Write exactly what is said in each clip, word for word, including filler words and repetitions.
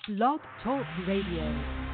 Blog Talk Radio.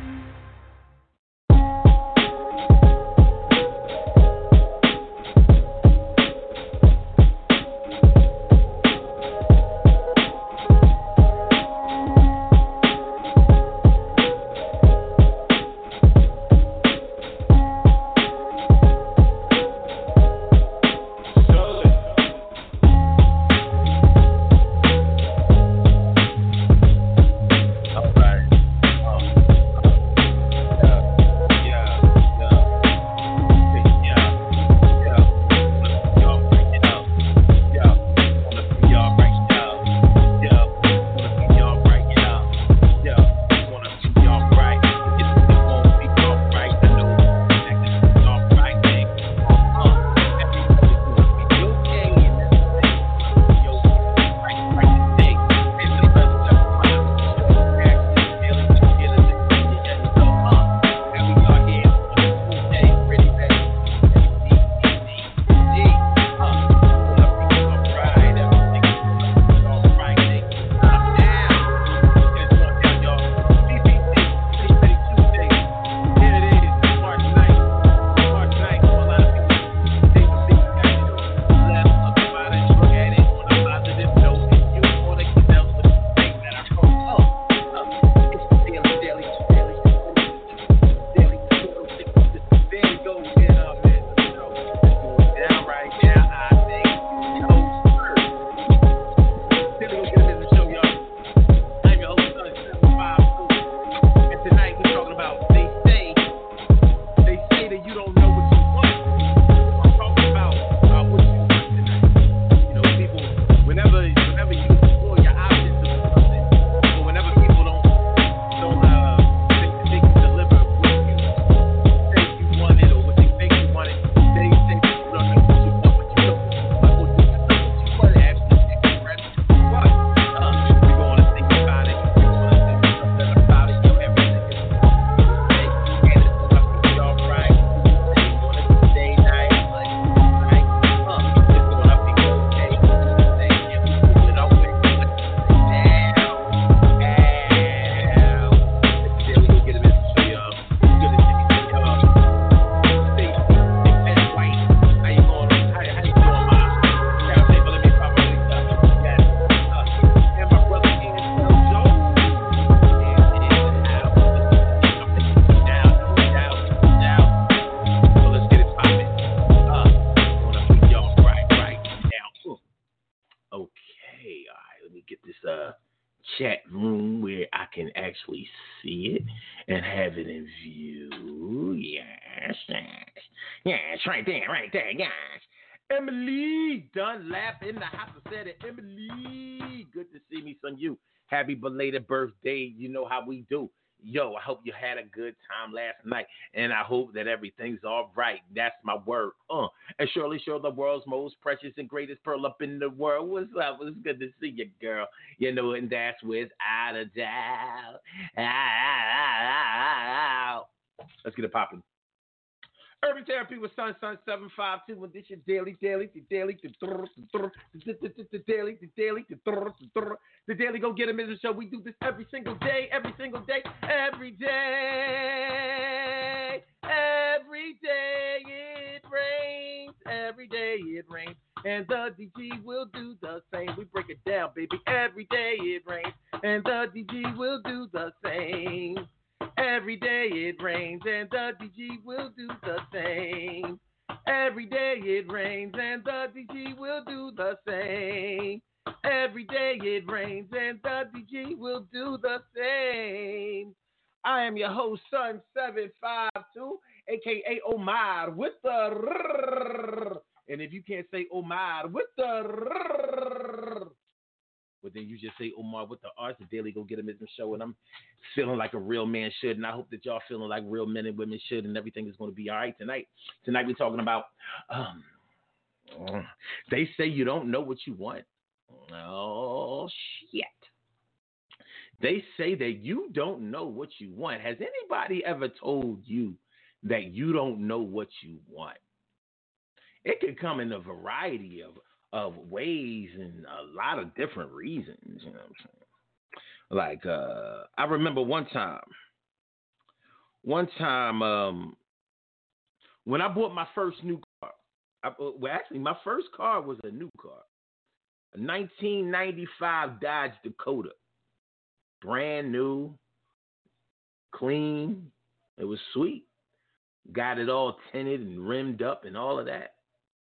Happy belated birthday. You know how we do. Yo, I hope you had a good time last night, and I hope that everything's all right. That's my word. Uh, and surely, sure, the world's most precious and greatest pearl up in the world. What's up? It's good to see you, girl. You know, and that's without a doubt. Let's get it popping. Urban Therapy with Sun Sun seven five two. And this your daily, daily, the daily, the daily, the daily, the daily Go Get 'Em is a show. We do this every single day, every single day, every day, every day it rains, every day it rains, and the D G will do the same. We break it down, baby. Every day it rains, and the D G will do the same. Every day it rains and the D G will do the same. Every day it rains and the D G will do the same. Every day it rains and the D G will do the same. I am your host, Sun seven five two, a k a. Omar, with the rrrr. And if you can't say Omar with the rrrr, well, then you just say Omar with the R's. The Daily Go Get 'Em is the show, and I'm feeling like a real man should, and I hope that y'all feeling like real men and women should, and everything is going to be all right tonight. Tonight we're talking about, um, they say you don't know what you want. Oh, shit. They say that you don't know what you want. Has anybody ever told you that you don't know what you want? It can come in a variety of of ways and a lot of different reasons, you know what I'm saying? Like uh, I remember one time, one time um, when I bought my first new car. I, uh, well, actually, my first car was a new car, a nineteen ninety-five Dodge Dakota, brand new, clean. It was sweet. Got it all tinted and rimmed up and all of that.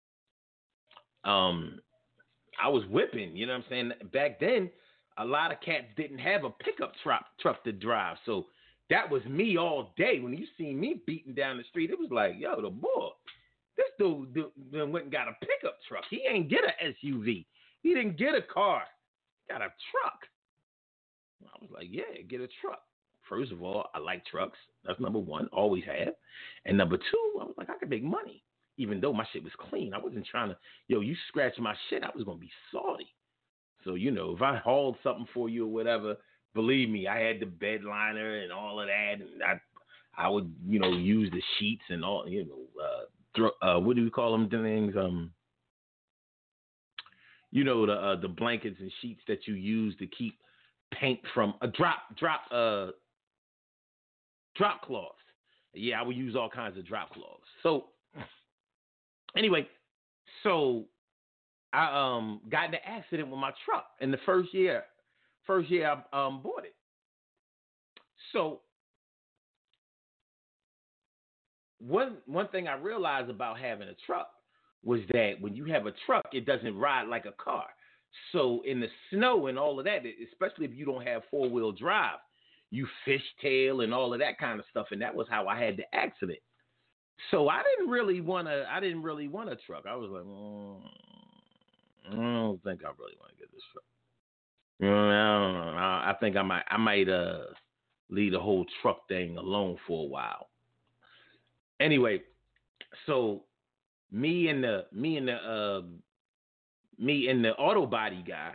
Um, I was whipping, you know what I'm saying? Back then, a lot of cats didn't have a pickup truck truck to drive. So that was me all day. When you see me beating down the street, it was like, yo, the boy, this dude, dude went and got a pickup truck. He ain't get a S U V. He didn't get a car. He got a truck. I was like, yeah, get a truck. First of all, I like trucks. That's number one. Always have. And number two, I was like, I could make money. Even though my shit was clean. I wasn't trying to, yo, you scratch my shit, I was going to be salty. So, you know, if I hauled something for you or whatever, believe me, I had the bed liner and all of that. And I I would, you know, use the sheets and all, you know, uh, throw, uh what do we call them things? Um, you know, the uh, the blankets and sheets that you use to keep paint from a uh, drop, drop, uh, drop cloths. Yeah, I would use all kinds of drop cloths. So, anyway, so I um got in an accident with my truck in the first year. First year I um bought it. So one one thing I realized about having a truck was that when you have a truck, it doesn't ride like a car. So in the snow and all of that, especially if you don't have four wheel drive, you fishtail and all of that kind of stuff, and that was how I had the accident. So I didn't really want to. I didn't really want a truck. I was like, mm, I don't think I really want to get this truck. You know, I don't know. I, I think I might. I might uh leave the whole truck thing alone for a while. Anyway, so me and the me and the uh, me and the auto body guy,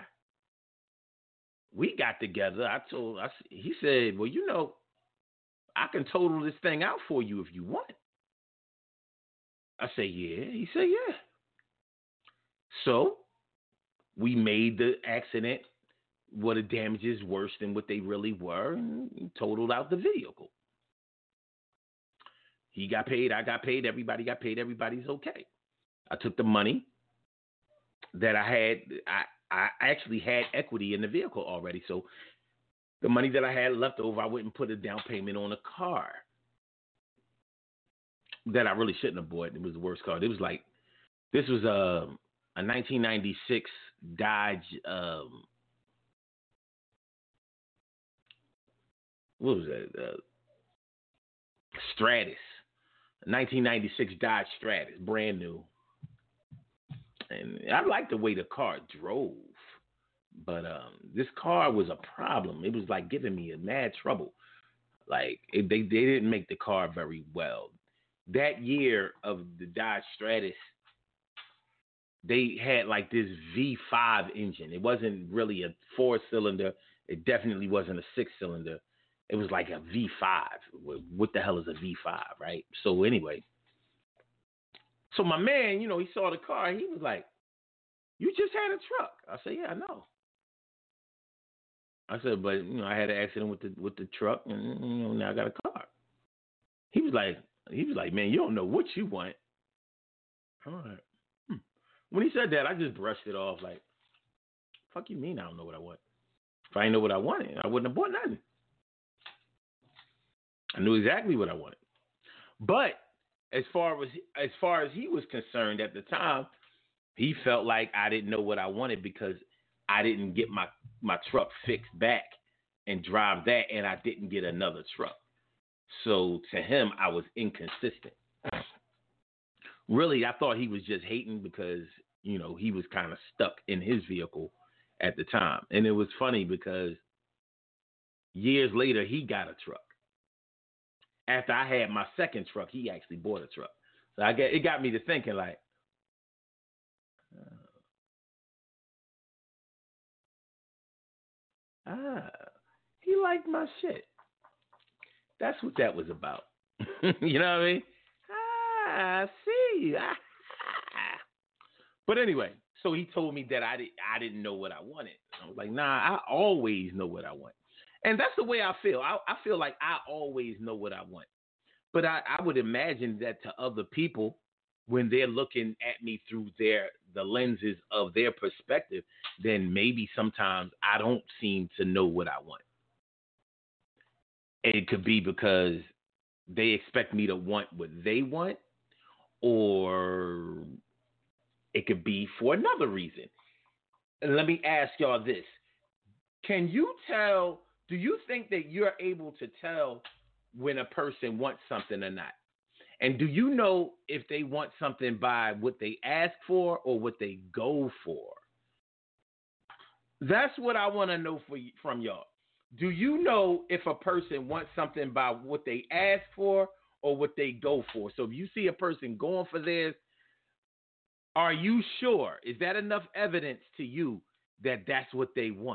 we got together. I told. I he said, well, you know, I can total this thing out for you if you want. I said, yeah. He said, yeah. So we made the accident, what the damages worse than what they really were, and totaled out the vehicle. He got paid, I got paid, everybody got paid, everybody's okay. I took the money that I had, I, I actually had equity in the vehicle already, so the money that I had left over, I wouldn't put a down payment on a car that I really shouldn't have bought. It was the worst car. It was like, this was a, a nineteen ninety-six Dodge, um, what was that, uh, Stratus. nineteen ninety-six Dodge Stratus, brand new. And I liked the way the car drove, but um, this car was a problem. It was like giving me a mad trouble. Like it, they they didn't make the car very well. That year of the Dodge Stratus, they had like this V five engine. It wasn't really a four cylinder. It definitely wasn't a six cylinder. It was like a V five. What the hell is a V five, right? So anyway, so my man, you know, he saw the car. He was like, you just had a truck. I said, yeah, I know. I said, but, you know, I had an accident with the with the truck, and, you know, now I got a car. He was like, he was like, man, you don't know what you want. All right. Hmm. When he said that, I just brushed it off like, fuck you mean I don't know what I want? If I didn't know what I wanted, I wouldn't have bought nothing. I knew exactly what I wanted. But as far as as far as he was concerned at the time, he felt like I didn't know what I wanted because I didn't get my, my truck fixed back and drive that, and I didn't get another truck. So to him, I was inconsistent. Really, I thought he was just hating because, you know, he was kind of stuck in his vehicle at the time. And it was funny because years later, he got a truck. After I had my second truck, he actually bought a truck. So I get, it got me to thinking like, uh, ah, he liked my shit. That's what that was about. You know what I mean? Ah, I see. Ah. But anyway, so he told me that I, did, I didn't know what I wanted. I was like, nah, I always know what I want. And that's the way I feel. I, I feel like I always know what I want. But I, I would imagine that to other people, when they're looking at me through their the lenses of their perspective, then maybe sometimes I don't seem to know what I want. It could be because they expect me to want what they want, or it could be for another reason. And let me ask y'all this. Can you tell, do you think that you're able to tell when a person wants something or not? And do you know if they want something by what they ask for or what they go for? That's what I want to know for, from y'all. Do you know if a person wants something by what they ask for or what they go for? So if you see a person going for theirs, are you sure? Is that enough evidence to you that that's what they want?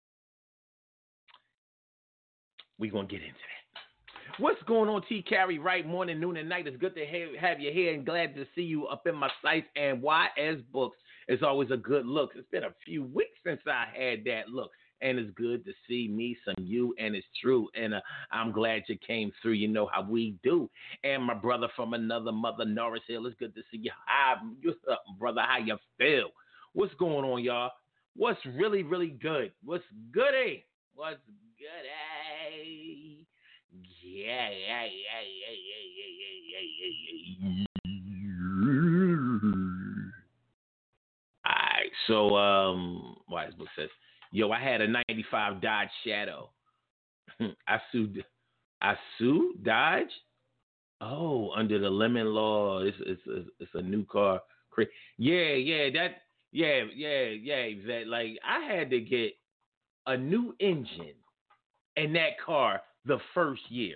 We're going to get into that. What's going on, T. Carey? Right, morning, noon, and night. It's good to have you here and glad to see you up in my sights. And Y S Books is always a good look. It's been a few weeks since I had that look. And it's good to see me, some you, and it's true. And uh, I'm glad you came through. You know how we do. And my brother from another mother, Norris Hill, it's good to see you. Hi, what's up, brother? How you feel? What's going on, y'all? What's really, really good? What's goody? What's goody? Yeah, yeah, yeah, yeah, yeah, yeah, yeah, yeah, yeah. All right, so um, Wise Book says, yo, I had a ninety-five Dodge Shadow. I sued, I sued Dodge. Oh, under the lemon law, it's it's it's, it's a new car. Yeah, yeah, that, yeah, yeah, yeah. That like I had to get a new engine in that car the first year.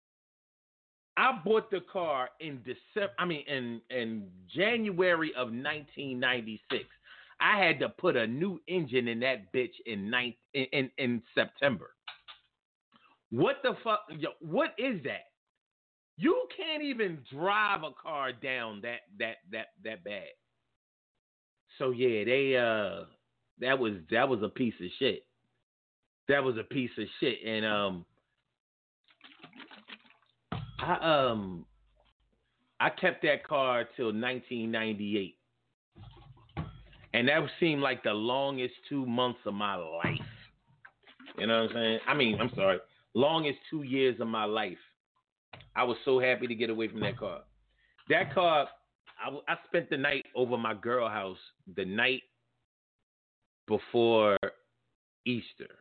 I bought the car in December. I mean, in in January of nineteen ninety-six. I had to put a new engine in that bitch in nine, in, in, in September. What the fuck? Yo, what is that? You can't even drive a car down that that that that bad. So yeah, they uh that was that was a piece of shit. That was a piece of shit. And um I um I kept that car till nineteen ninety-eight. And that seemed like the longest two months of my life. You know what I'm saying? I mean, I'm sorry. Longest two years of my life. I was so happy to get away from that car. That car, I, I spent the night over my girl house the night before Easter.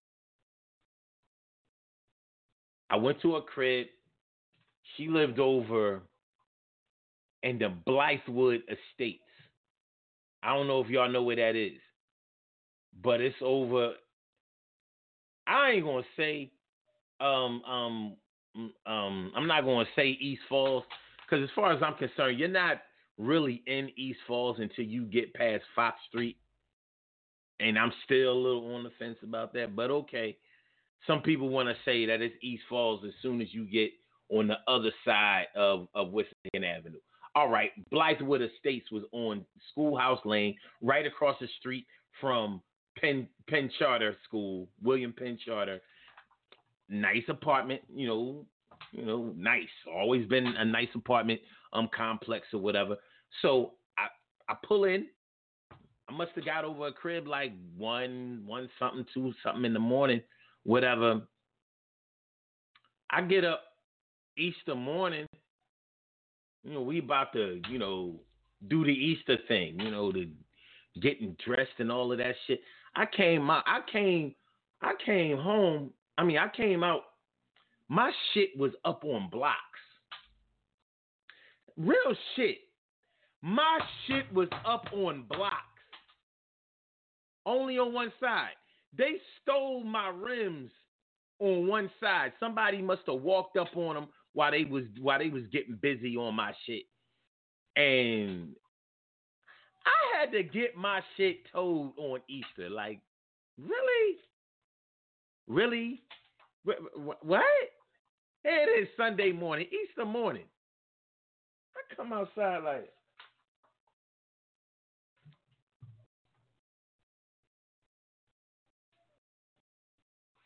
I went to her crib. She lived over in the Blythewood Estates. I don't know if y'all know where that is, but it's over. I ain't gonna say, um, um, um, I'm not gonna say East Falls, because as far as I'm concerned, you're not really in East Falls until you get past Fox Street, and I'm still a little on the fence about that. But okay, some people want to say that it's East Falls as soon as you get on the other side of of Wisconsin Avenue. All right, Blythewood Estates was on Schoolhouse Lane, right across the street from Penn Penn Charter School, William Penn Charter. Nice apartment, you know, you know, nice. Always been a nice apartment, um, complex or whatever. So I I pull in. I must have got over a crib like one one something, two something in the morning, whatever. I get up Easter morning. You know, we about to, you know, do the Easter thing, you know, the getting dressed and all of that shit. I came out, I came, I came home. I mean, I came out. My shit was up on blocks. Real shit. My shit was up on blocks. Only on one side. They stole my rims on one side. Somebody must have walked up on them while they was while they was getting busy on my shit. And I had to get my shit towed on Easter. Like, really? Really? What? Here it is Sunday morning, Easter morning. I come outside like,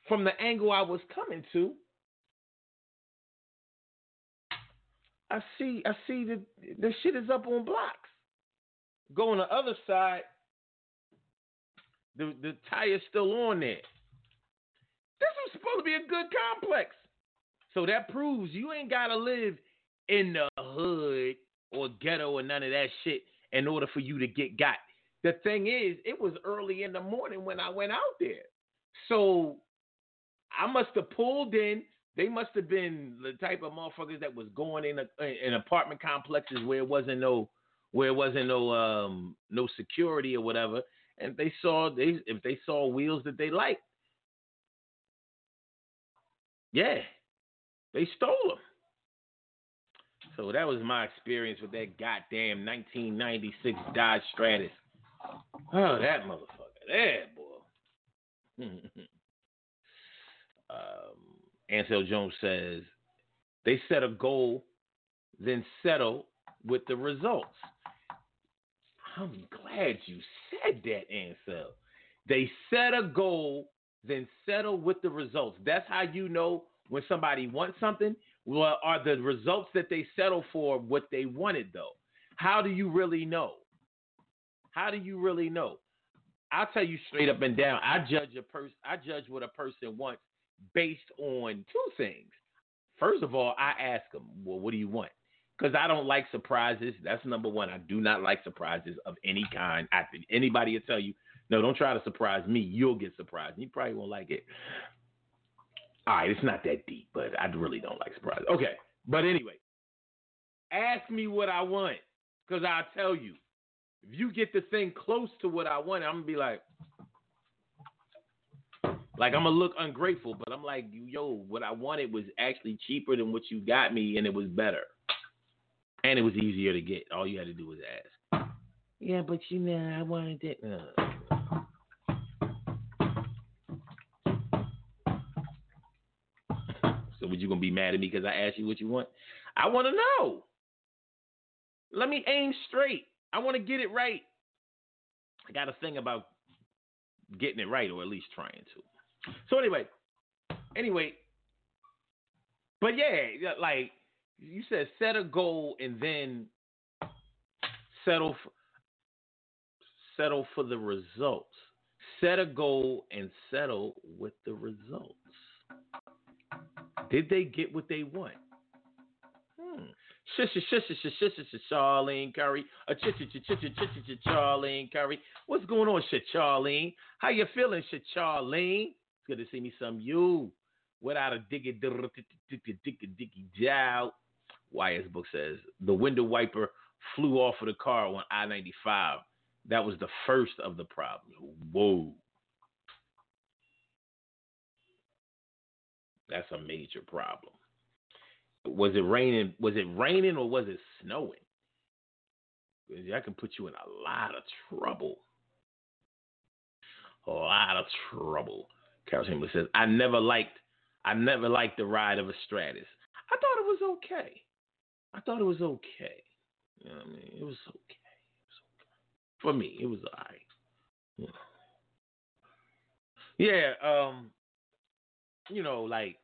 from the angle I was coming to, I see I see the the shit is up on blocks. Go on the other side, the the tire's still on there. This was supposed to be a good complex. So that proves you ain't gotta live in the hood or ghetto or none of that shit in order for you to get got. The thing is, it was early in the morning when I went out there. So I must have pulled in. They must have been the type of motherfuckers that was going in a, in apartment complexes where it wasn't no where it wasn't no um no security or whatever. And they saw they if they saw wheels that they liked, yeah, they stole them. So that was my experience with that goddamn nineteen ninety-six Dodge Stratus. Oh, that motherfucker there, boy. um, Ansel Jones says, they set a goal, then settle with the results. I'm glad you said that, Ansel. They set a goal, then settle with the results. That's how you know when somebody wants something. Well, are the results that they settle for what they wanted, though? How do you really know? How do you really know? I'll tell you straight up and down. I judge a person. I judge what a person wants based on two things. First of all, I ask them, well, what do you want? Because I don't like surprises. That's number one. I do not like surprises of any kind. I think anybody will tell you, no, don't try to surprise me. You'll get surprised. You probably won't like it. All right, it's not that deep, but I really don't like surprises. Okay, but anyway, ask me what I want, because I'll tell you. If you get the thing close to what I want, I'm going to be like, like I'm going to look ungrateful, but I'm like, yo, what I wanted was actually cheaper than what you got me, and it was better. And it was easier to get. All you had to do was ask. Yeah, but you know, I wanted it. Uh. So was you going to be mad at me because I asked you what you want? I want to know. Let me aim straight. I want to get it right. I got a thing about getting it right, or at least trying to. So anyway, anyway, but yeah, like you said, set a goal and then settle for, settle for the results. Set a goal and settle with the results. Did they get what they want? Hmm. Shush, shush, shush, shush, shush, shush, Charlene Curry. A ch ch ch ch ch ch ch Charlene Curry. What's going on, shit, Charlene? How you feeling, shit, Charlene? It's good to see me some you. Without a diggy diggy diggy diggy jow. Y S book says the window wiper flew off of the car on I ninety-five. That was the first of the problems. Whoa. That's a major problem. Was it raining? Was it raining or was it snowing? That can put you in a lot of trouble. A lot of trouble. Carol Chamberlain says, I never liked I never liked the ride of a Stratus. I thought it was okay. I thought it was okay. You know what I mean? It was okay. It was okay. For me, it was all right. Yeah, um, you know, like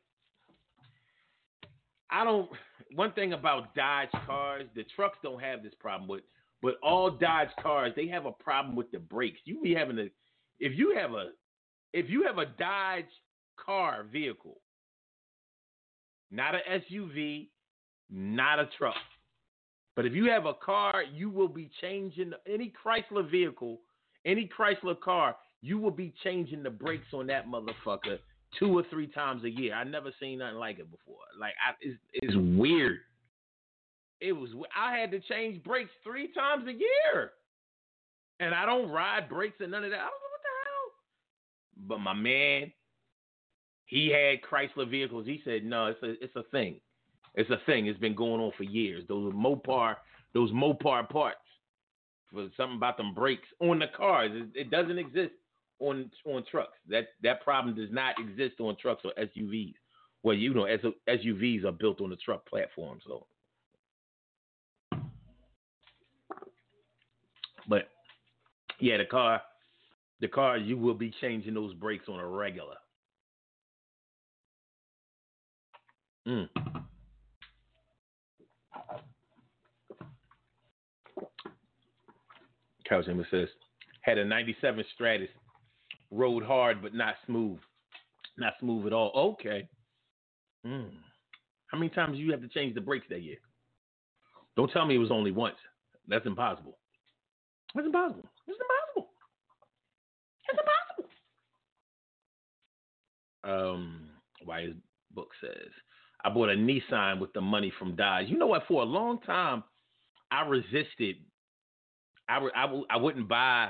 I don't. One thing about Dodge cars, the trucks don't have this problem, but but all Dodge cars, they have a problem with the brakes. You be having a, if you have a, if you have a Dodge car vehicle, not an S U V, not a truck, but if you have a car, you will be changing any Chrysler vehicle, any Chrysler car, you will be changing the brakes on that motherfucker two or three times a year. I never seen nothing like it before. Like, I, it's, it's weird. It was. I had to change brakes three times a year, and I don't ride brakes and none of that. I don't know what the hell. But my man, he had Chrysler vehicles. He said, "No, it's a, it's a thing. It's a thing. It's been going on for years. Those Mopar, those Mopar parts for something about them brakes on the cars. It, it doesn't exist on on trucks. That that problem does not exist on trucks or S U Vs. Well, you know, S U Vs are built on the truck platform, so." But yeah, the car, the car, you will be changing those brakes on a regular. Mm. Couch Emma says, had a ninety-seven Stratus, rode hard but not smooth. Not smooth at all. Okay. Mm. How many times do you have to change the brakes that year? Don't tell me it was only once. That's impossible. That's impossible. It's impossible. It's impossible. Um, why his book says, I bought a Nissan with the money from Dodge. You know what? For a long time, I resisted. I, I, I wouldn't buy.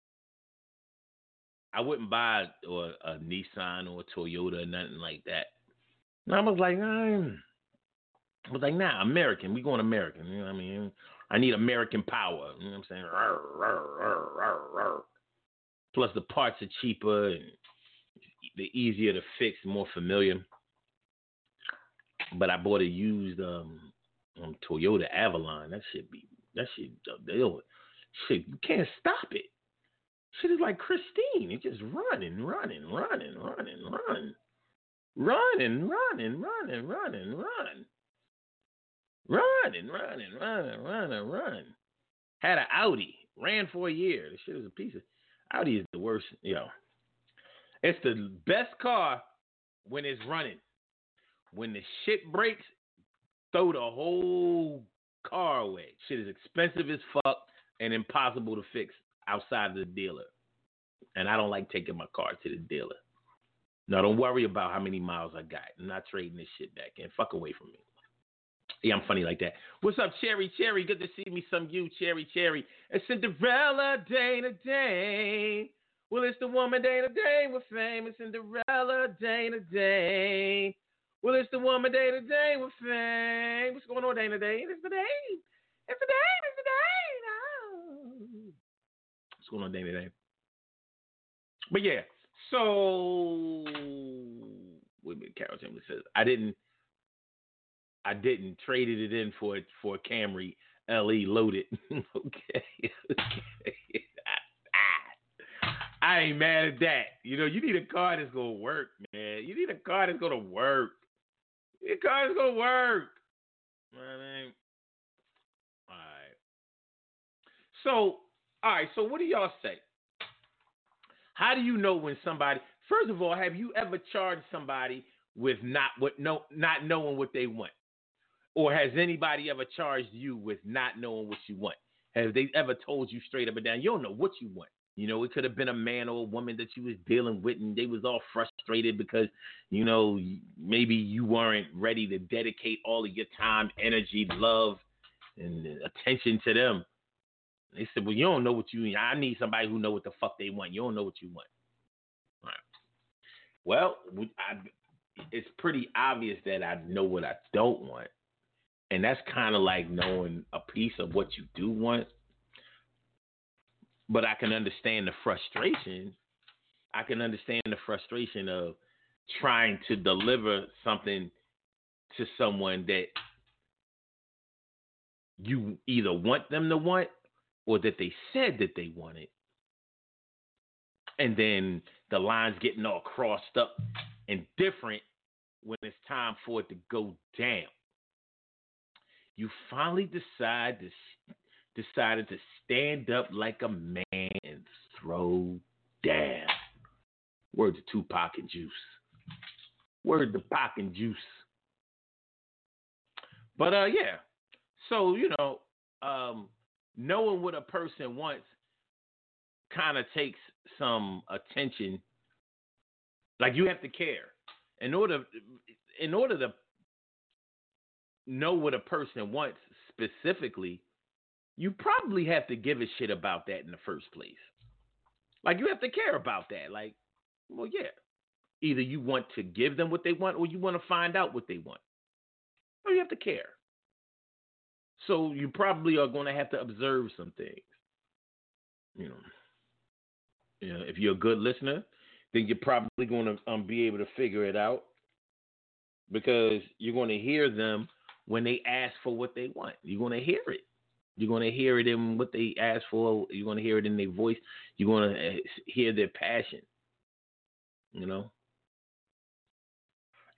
I wouldn't buy or a Nissan or a Toyota or nothing like that. And I was like, nah. I was like, nah, American. We going American. You know what I mean? I need American power. You know what I'm saying? Rawr, rawr, rawr, rawr, rawr. Plus the parts are cheaper and they're easier to fix, more familiar. But I bought a used um, um Toyota Avalon. That shit be that shit deal. Shit, you can't stop it. Shit is like Christine. It's just running, running, running, running, running, running, running, running, running, running. Running, running, running, running, running. Had an Audi. Ran for a year. The shit was a piece of... Audi is the worst. Yo. It's the best car when it's running. When the shit breaks, throw the whole car away. Shit is expensive as fuck and impossible to fix outside of the dealer. And I don't like taking my car to the dealer. Now, don't worry about how many miles I got. I'm not trading this shit back in. Fuck away from me. Yeah, I'm funny like that. What's up, Cherry? Cherry, good to see me some you, Cherry, Cherry. It's Cinderella, Dana Dane. Well, it's the woman, Dana Dane, with fame. It's Cinderella, Dana Dane. Well, it's the woman, Dana Dane, with fame. What's going on, Dana Dane? It's the Dane. It's the Dane. It's the Dane. Oh. What's going on, Dana Dane? But yeah, so wait a minute, Carol Timberlake says I didn't. I didn't traded it in for for a Camry L E loaded. okay, okay. I, I ain't mad at that. You know, you need a car that's gonna work, man. You need a car that's gonna work. You need a car that's gonna work. You know what I mean? All right. So, all right. So, what do y'all say? How do you know when somebody? First of all, have you ever charged somebody with not what no not knowing what they want? Or has anybody ever charged you with not knowing what you want? Have they ever told you straight up and down, you don't know what you want? You know, it could have been a man or a woman that you was dealing with and they was all frustrated because, you know, maybe you weren't ready to dedicate all of your time, energy, love, and attention to them. They said, well, you don't know what you need. I need somebody who know what the fuck they want. You don't know what you want. All right. Well, I, it's pretty obvious that I know what I don't want. And that's kind of like knowing a piece of what you do want. But I can understand the frustration. I can understand the frustration of trying to deliver something to someone that you either want them to want or that they said that they wanted. And then the lines getting all crossed up and different when it's time for it to go down. You finally decide to decided to stand up like a man and throw down. Word to Tupac and Juice. Word to Pac and Juice. But uh, yeah. So you know, um, knowing what a person wants kind of takes some attention. Like you have to care in order in order to know what a person wants specifically, you probably have to give a shit about that in the first place. Like, you have to care about that. Like, well, yeah. Either you want to give them what they want or you want to find out what they want. Or you have to care. So you probably are going to have to observe some things. You know, you know, if you're a good listener, then you're probably going to um, be able to figure it out because you're going to hear them when they ask for what they want. You're going to hear it. You're going to hear it in what they ask for. You're going to hear it in their voice. You're going to hear their passion, you know?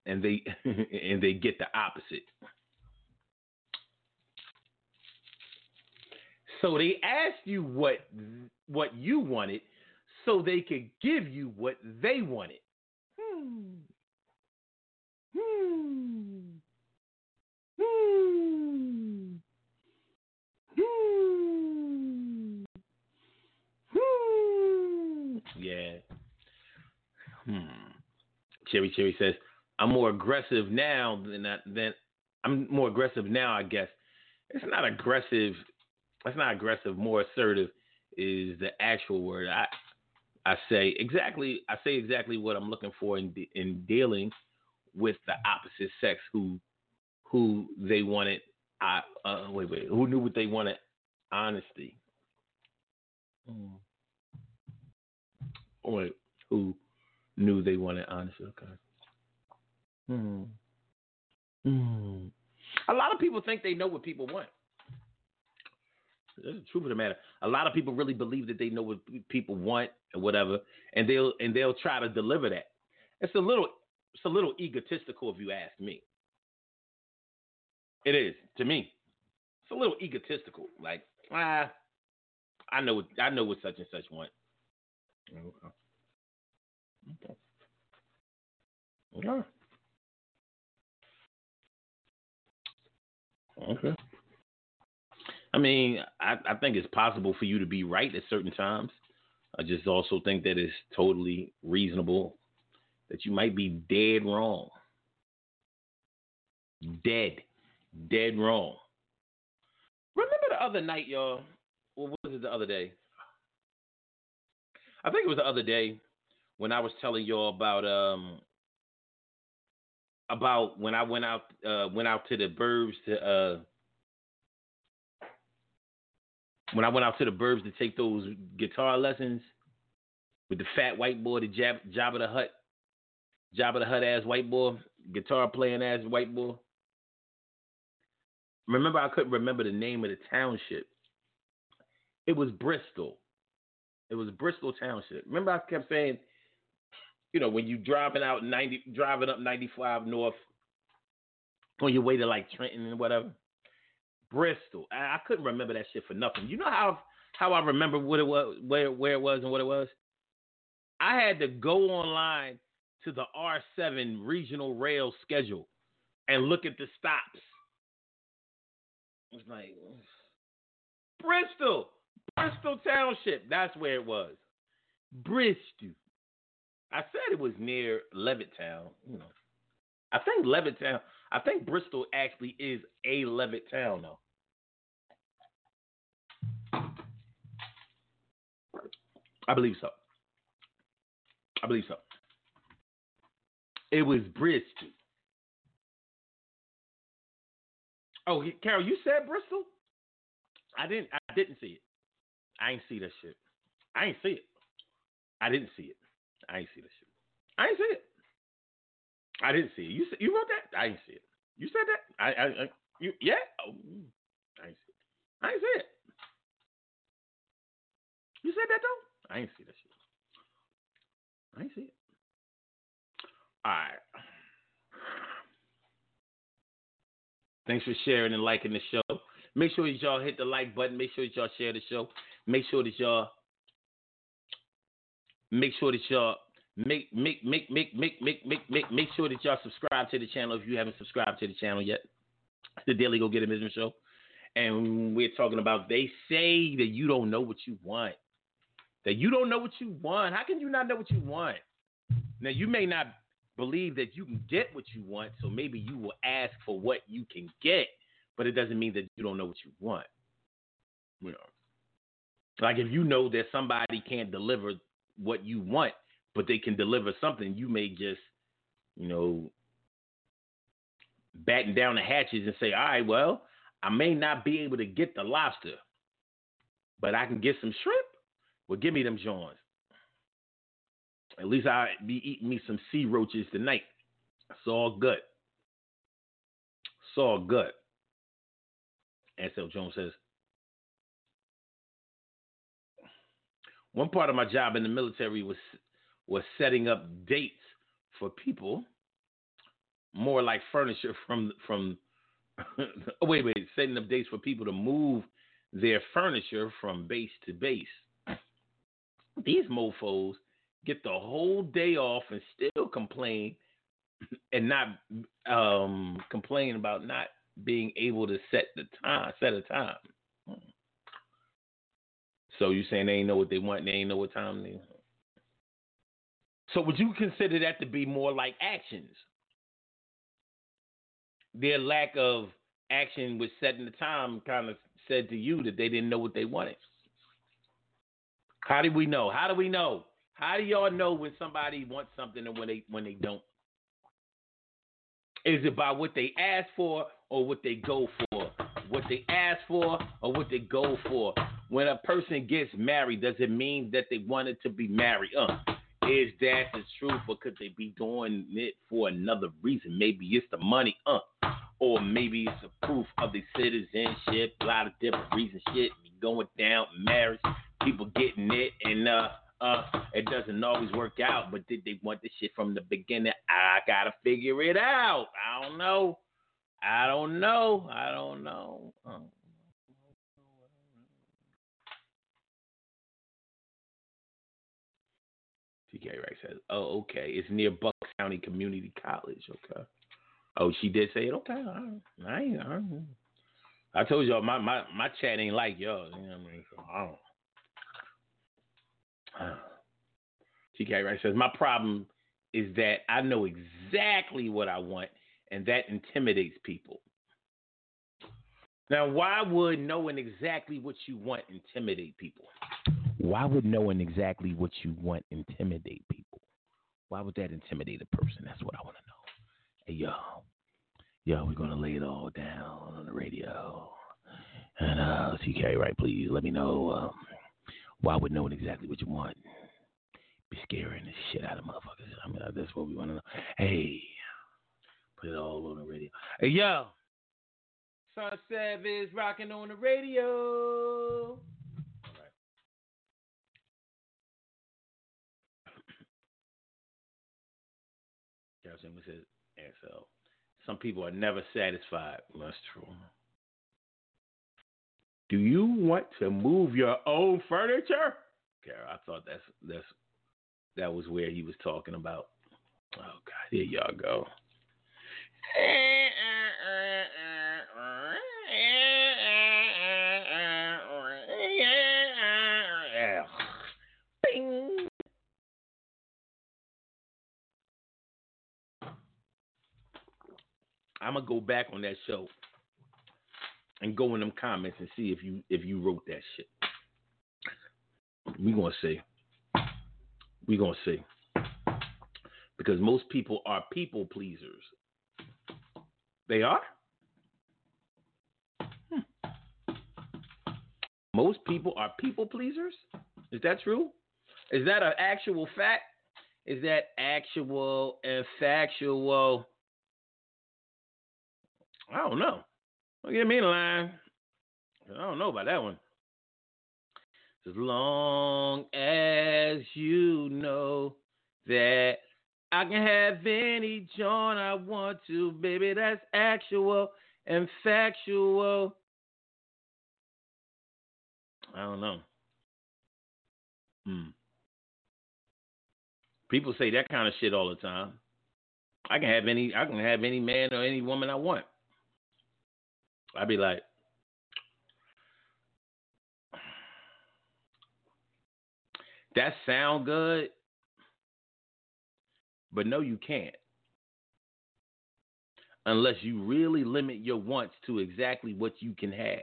and they and they get the opposite. So they asked you what what you wanted, so they could give you what they wanted. Hmm. Hmm. Hmm. Hmm. Hmm. Yeah. Hmm. Cherry Cherry says, I'm more aggressive now than that than I'm more aggressive now, I guess. It's not aggressive. That's not aggressive, more assertive is the actual word. I I say exactly I say exactly what I'm looking for in de- in dealing with the opposite sex who who they wanted I uh wait wait who knew what they wanted honesty. Mm. Oh, wait, who knew they wanted honesty? Okay. Hmm. Hmm. A lot of people think they know what people want. That's the truth of the matter. A lot of people really believe that they know what people want or whatever, and they'll and they'll try to deliver that. It's a little it's a little egotistical if you ask me. It is to me. It's a little egotistical. Like ah, I know what I know what such and such want. Okay. Okay. Okay. Okay. I mean, I, I think it's possible for you to be right at certain times. I just also think that it's totally reasonable that you might be dead wrong. Dead. Dead wrong. Remember the other night, y'all? Or was it the other day? I think it was the other day when I was telling y'all about um about when I went out uh went out to the burbs to uh when I went out to the burbs to take those guitar lessons with the fat white boy, the Jab, Jabba the Hutt, Jabba the Hutt ass white boy, guitar playing ass white boy. Remember, I couldn't remember the name of the township. It was Bristol. It was Bristol Township. Remember, I kept saying, you know, when you driving out ninety, driving up ninety-five north on your way to like Trenton and whatever. Bristol. I, I couldn't remember that shit for nothing. You know how how I remember what it was, where where it was, and what it was. I had to go online to the R seven regional rail schedule and look at the stops. It's like Bristol, Bristol Township. That's where it was. Bristol. I said it was near Levittown. You know, I think Levittown. I think Bristol actually is a Levittown though. I believe so. I believe so. It was Bristol. Oh, Carol, you said Bristol? I didn't. I didn't see it. I ain't see that shit. I ain't see it. I didn't see it. I ain't see that shit. I ain't see it. I didn't see it. You you wrote that? I ain't see it. You said that? I I, I you yeah? Oh, I ain't see it. I ain't see it. You said that though? I ain't see that shit. I ain't see it. All right. Thanks for sharing and liking the show. Make sure that y'all hit the like button. Make sure that y'all share the show. Make sure that y'all make sure that y'all make make make make make make make make make sure that y'all subscribe to the channel if you haven't subscribed to the channel yet. The Daily Go Get It Business Show. And we're talking about they say that you don't know what you want. That you don't know what you want. How can you not know what you want? Now you may not believe that you can get what you want, so maybe you will ask for what you can get, but it doesn't mean that you don't know what you want. You know, like if you know that somebody can't deliver what you want, but they can deliver something, you may just, you know, batten down the hatches and say, all right, well, I may not be able to get the lobster, but I can get some shrimp. Well, give me them Johns. At least I'll be eating me some sea roaches tonight. It's all good. It's all good. Ansel Jones says, one part of my job in the military was was setting up dates for people more like furniture from from. oh, wait, wait, setting up dates for people to move their furniture from base to base. These mofos get the whole day off and still complain and not um, complain about not being able to set the time, set a time. So you saying they ain't know what they want, and they ain't know what time they want. So would you consider that to be more like actions? Their lack of action with setting the time kind of said to you that they didn't know what they wanted. How do we know? How do we know? How do y'all know when somebody wants something and when they when they don't? Is it by what they ask for or what they go for? What they ask for or what they go for? When a person gets married, does it mean that they wanted to be married? Uh, is that the truth, or could they be doing it for another reason? Maybe it's the money, uh, or maybe it's a proof of the citizenship. A lot of different reasons, shit going down, marriage, people getting it, and uh, uh, it doesn't always work out. But did they want this shit from the beginning? I gotta figure it out. I don't know. I don't know. I don't know. Uh. T K Rex says, "Oh, okay. It's near Bucks County Community College. Okay. Oh, she did say it. Okay. All right. I ain't. I, ain't. I told y'all my, my, my chat ain't like y'all. You know what I mean? So I don't. T K Rex says, my problem is that I know exactly what I want, and that intimidates people. Now, why would knowing exactly what you want intimidate people? Why would knowing exactly what you want intimidate people? Why would that intimidate a person? That's what I want to know. Hey, yo, yo, we're going to lay it all down on the radio. And uh, T K, right, please let me know um, why would knowing exactly what you want be scaring the shit out of motherfuckers. I mean, that's what we want to know. Hey, put it all on the radio. Hey, yo, Son Sav is rocking on the radio. Carol says, S L. Some people are never satisfied. That's true. Do you want to move your own furniture? Carol, I thought that's that's that was where he was talking about. Oh God, here y'all go. Bing. I'm gonna go back on that show and go in them comments and see if you if you wrote that shit. We gonna see. We gonna see. Because most people are people pleasers. They are? Hmm. Most people are people pleasers? Is that true? Is that an actual fact? Is that actual and factual? I don't know. Don't get me in line. I don't know about that one. As long as you know that I can have any joint I want to, baby, that's actual and factual. I don't know. Hmm. People say that kind of shit all the time. I can have any I can have any man or any woman I want. I'd be like, that sound good, but no, you can't. Unless you really limit your wants to exactly what you can have.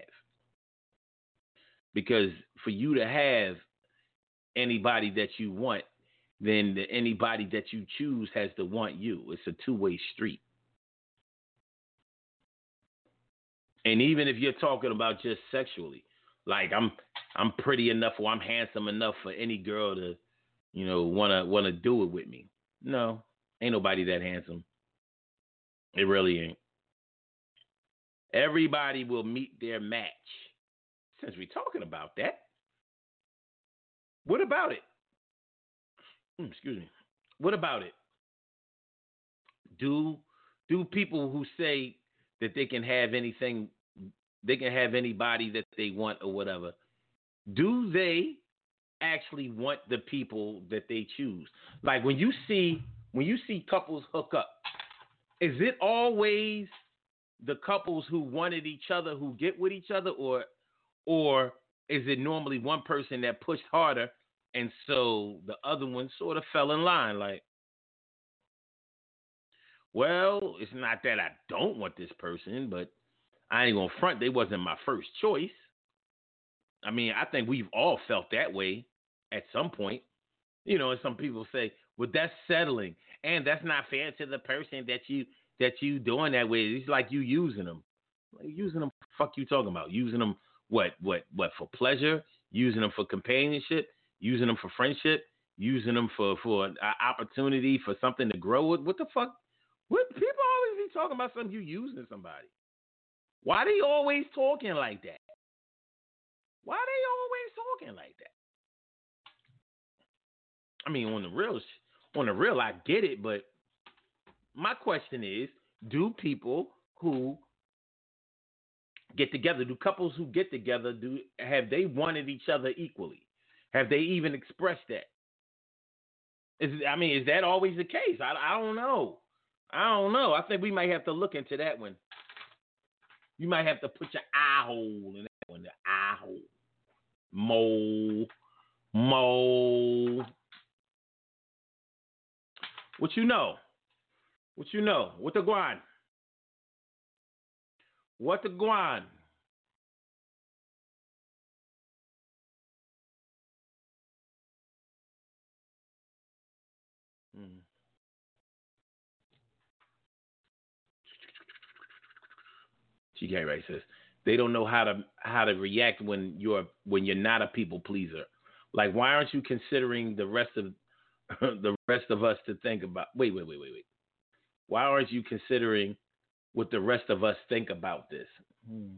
Because for you to have anybody that you want, then the, anybody that you choose has to want you. It's a two-way street. And even if you're talking about just sexually, like I'm I'm pretty enough or I'm handsome enough for any girl to, you know, wanna wanna do it with me. No, ain't nobody that handsome. It really ain't. Everybody will meet their match. Since we're talking about that, what about it? Excuse me. What about it? Do do people who say that they can have anything, they can have anybody that they want or whatever, do they actually want the people that they choose? Like when you see when you see couples hook up, is it always the couples who wanted each other who get with each other, or or is it normally one person that pushed harder and so the other one sort of fell in line? Like, well, it's not that I don't want this person, but I ain't gonna front, they wasn't my first choice. I mean, I think we've all felt that way at some point. You know, and some people say, well, that's settling. And that's not fair to the person that you that you doing that with. It's like you using them. Like using them, fuck you talking about? Using them what, what, what, for pleasure? Using them for companionship? Using them for friendship? Using them for, for an opportunity for something to grow with? What the fuck? What, people always be talking about something you using somebody. Why they always talking like that? Why they always talking like that? I mean, on the real, on the real, I get it, but my question is, do people who get together, do couples who get together, do have they wanted each other equally? Have they even expressed that? Is I mean, is that always the case? I, I don't know. I don't know. I think we might have to look into that one. You might have to put your eye hole in that one, the eye hole. Mole, mole. What you know? What you know? What the guan? What the guan? Hmm. G K Ray says they don't know how to how to react when you're when you're not a people pleaser. Like, why aren't you considering the rest of the rest of us to think about? Wait, wait, wait, wait, wait. Why aren't you considering what the rest of us think about this? Hmm.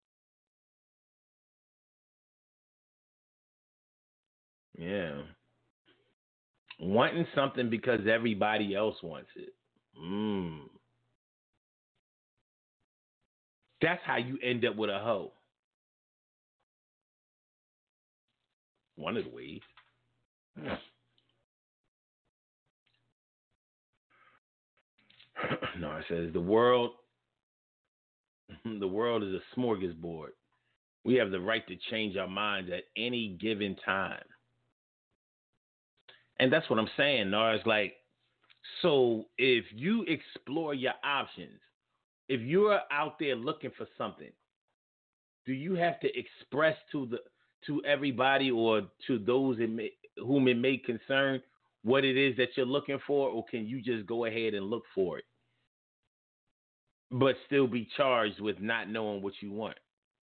Yeah. Wanting something because everybody else wants it. Mm. That's how you end up with a hoe. One of the ways. No, it says the world the world is a smorgasbord. We have the right to change our minds at any given time. And that's what I'm saying, Nars. Like, so if you explore your options, if you're out there looking for something, do you have to express to the to everybody or to those it may, whom it may concern what it is that you're looking for, or can you just go ahead and look for it, but still be charged with not knowing what you want?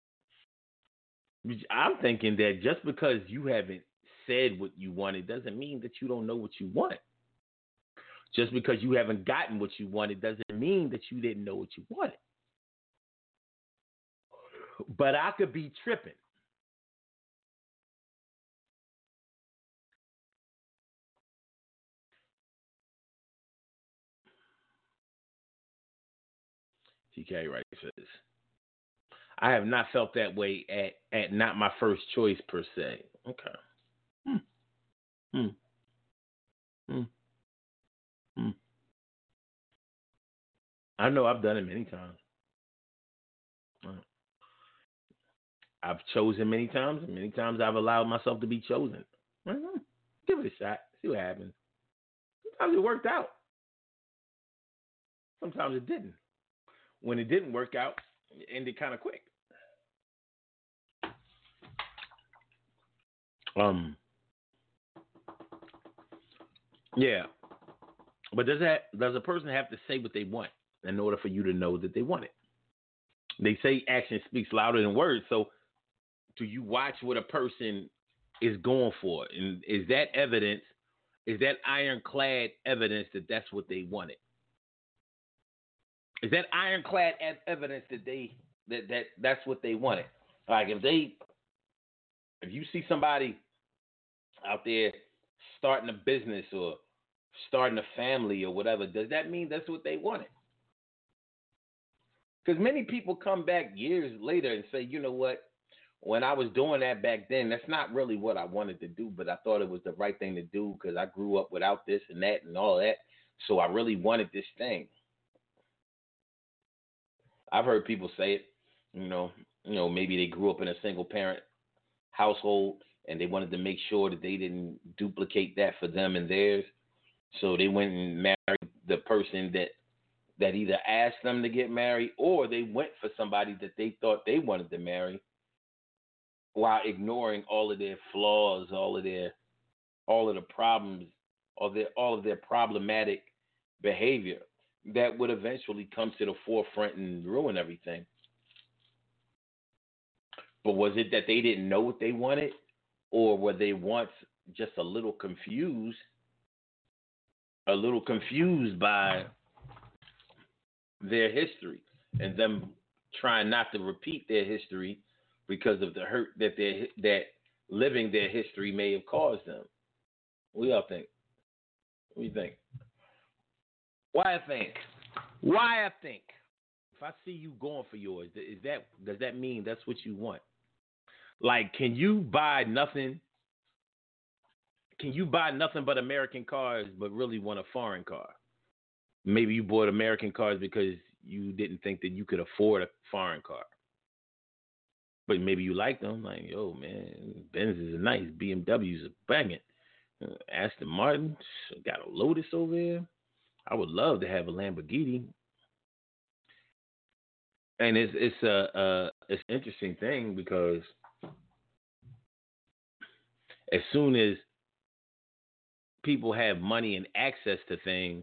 I'm thinking that just because you haven't said what you wanted doesn't mean that you don't know what you want. Just because you haven't gotten what you wanted doesn't mean that you didn't know what you wanted. But I could be tripping. T K Wright says, I have not felt that way at, at not my first choice per se. Okay. Hmm. Hmm. Hmm. Hmm. I know I've done it many times. I've chosen many times, and many times I've allowed myself to be chosen. Mm-hmm. Give it a shot. See what happens. Sometimes it worked out. Sometimes it didn't. When it didn't work out, it ended kind of quick. Um. Yeah. But does that does a person have to say what they want in order for you to know that they want it? They say action speaks louder than words. So do you watch what a person is going for? And is that evidence, is that ironclad evidence that that's what they wanted? Is that ironclad evidence that they that, that that's what they wanted? Like if they if you see somebody out there starting a business or starting a family or whatever, does that mean that's what they wanted? Because many people come back years later and say, you know what? When I was doing that back then, that's not really what I wanted to do, but I thought it was the right thing to do because I grew up without this and that and all that. So I really wanted this thing. I've heard people say it, you know, you know, maybe they grew up in a single parent household and they wanted to make sure that they didn't duplicate that for them and theirs. So they went and married the person that that either asked them to get married or they went for somebody that they thought they wanted to marry while ignoring all of their flaws, all of their all of the problems, all their all of their problematic behavior that would eventually come to the forefront and ruin everything. But was it that they didn't know what they wanted, or were they once just a little confused, a little confused by their history and them trying not to repeat their history because of the hurt that they that living their history may have caused them? What do y'all think? What do you think? Why I think? Why I think? If I see you going for yours, is that does that mean that's what you want? Like, can you buy nothing? Can you buy nothing but American cars, but really want a foreign car? Maybe you bought American cars because you didn't think that you could afford a foreign car. But maybe you like them. Like, yo, man, Benzes are nice. B M Ws are banging. Uh, Aston Martin, got a Lotus over there. I would love to have a Lamborghini. And it's it's a uh, it's an interesting thing because as soon as people have money and access to things,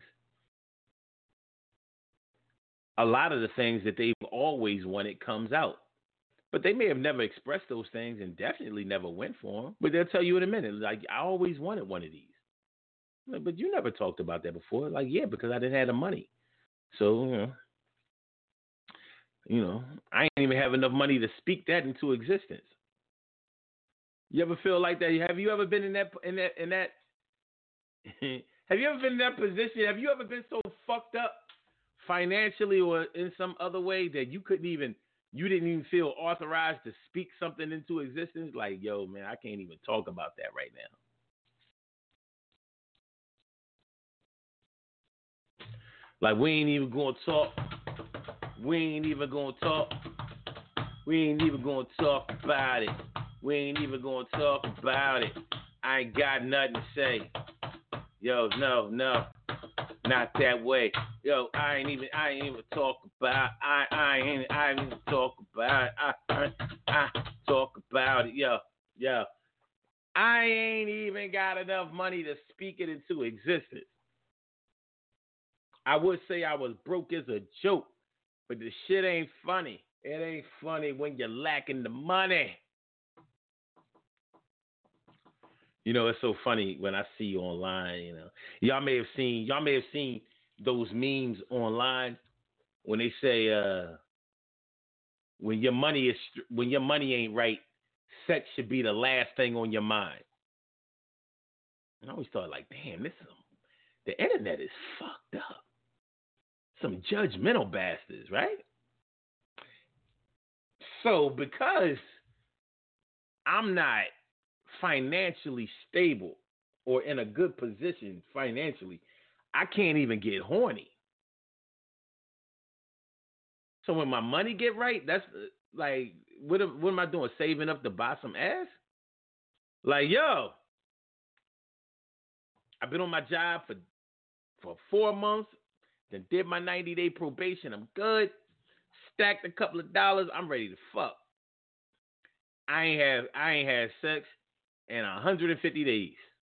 a lot of the things that they've always wanted comes out. But they may have never expressed those things and definitely never went for them. But they'll tell you in a minute, like, I always wanted one of these. Like, but you never talked about that before. Like, yeah, because I didn't have the money. So, you know, you know, I ain't even have enough money to speak that into existence. You ever feel like that? Have you ever been in that in that in that have you ever been in that position? Have you ever been so fucked up financially or in some other way that you couldn't even you didn't even feel authorized to speak something into existence? Like, yo, man, I can't even talk about that right now. Like, we ain't even gonna talk. We ain't even gonna talk. We ain't even gonna talk about it. We ain't even gonna talk about it. I ain't got nothing to say. Yo, no, no, not that way. Yo, I ain't even, I ain't even talk about. I, I ain't, I ain't even talk about. I, I, I talk about it. Yo, yo, I ain't even got enough money to speak it into existence. I would say I was broke as a joke, but the shit ain't funny. It ain't funny when you're lacking the money. You know, it's so funny when I see you online, you know. Y'all may have seen y'all may have seen those memes online when they say uh, when your money is when your money ain't right, sex should be the last thing on your mind. And I always thought, like, damn, this is the internet is fucked up. Some judgmental bastards, right? So because I'm not financially stable or in a good position financially, I can't even get horny. So when my money get right, that's like, what am, what am I doing? Saving up to buy some ass? Like, yo, I've been on my job for for four months, then did my ninety-day probation. I'm good. Stacked a couple of dollars. I'm ready to fuck. I ain't have I ain't had sex in one hundred fifty days.